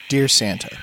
Dear Santa,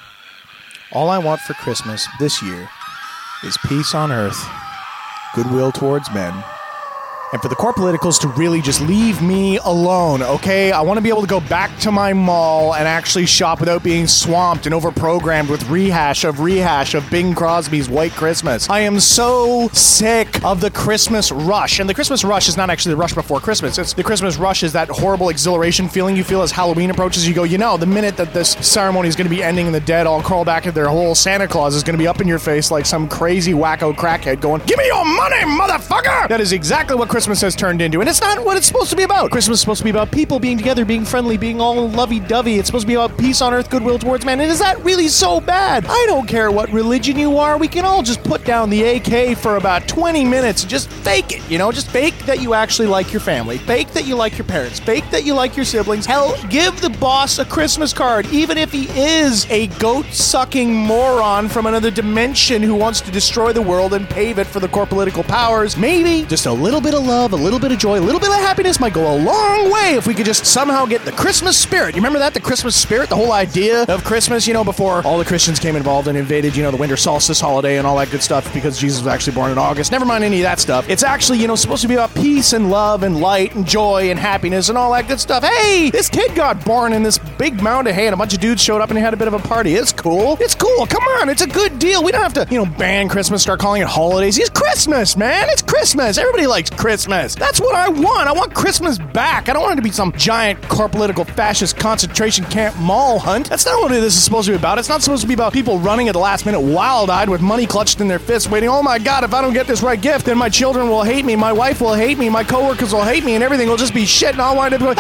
all I want for Christmas this year is peace on earth, goodwill towards men, and for the core politicals to really just leave me alone, okay? I want to be able to go back to my mall and actually shop without being swamped and overprogrammed with rehash of Bing Crosby's White Christmas. I am so sick of the Christmas rush. And the Christmas rush is not actually the rush before Christmas. It's the Christmas rush is that horrible exhilaration feeling you feel as Halloween approaches. You go, the minute that this ceremony is going to be ending and the dead all crawl back at their hole, Santa Claus is going to be up in your face like some crazy wacko crackhead going, "Give me your money, motherfucker!" That is exactly what Christmas has turned into, and it's not what it's supposed to be about. Christmas is supposed to be about people being together, being friendly, being all lovey-dovey. It's supposed to be about peace on earth, goodwill towards men. And is that really so bad? I don't care what religion you are. We can all just put down the AK for about 20 minutes and just fake it, Just fake that you actually like your family. Fake that you like your parents. Fake that you like your siblings. Hell, give the boss a Christmas card, even if he is a goat-sucking moron from another dimension who wants to destroy the world and pave it for the core political powers. Maybe just a little bit of love, a little bit of joy, a little bit of happiness might go a long way if we could just somehow get the Christmas spirit. You remember that? The Christmas spirit? The whole idea of Christmas, before all the Christians came involved and invaded, the winter solstice holiday and all that good stuff because Jesus was actually born in August. Never mind any of that stuff. It's actually, supposed to be about peace and love and light and joy and happiness and all that good stuff. Hey, this kid got born in this big mound of hay and a bunch of dudes showed up and they had a bit of a party. It's cool. It's cool. Come on. It's a good deal. We don't have to, ban Christmas, start calling it holidays. It's Christmas, man. It's Christmas. Everybody likes Christmas. That's what I want. I want Christmas back. I don't want it to be some giant core political fascist concentration camp mall hunt. That's not what this is supposed to be about. It's not supposed to be about people running at the last minute wild-eyed with money clutched in their fists waiting, oh my God, if I don't get this right gift, then my children will hate me, my wife will hate me, my coworkers will hate me, and everything will just be shit and I'll wind up going,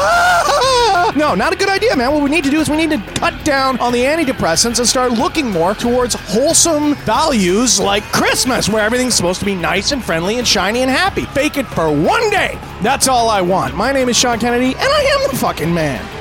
ah! No, not a good idea, man. What we need to do is we need to cut down on the antidepressants and start looking more towards wholesome values like Christmas, where everything's supposed to be nice and friendly and shiny and happy. Fake it for one day. That's all I want. My name is Sean Kennedy, and I am the fucking man.